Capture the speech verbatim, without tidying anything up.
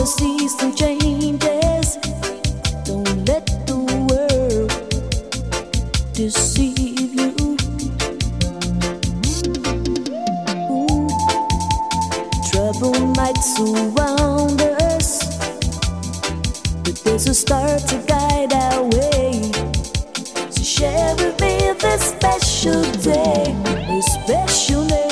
see some changes. Don't let the world deceive you. Ooh. Trouble might surround us, but there's a star to guide our way. So share with me this special day, a special day.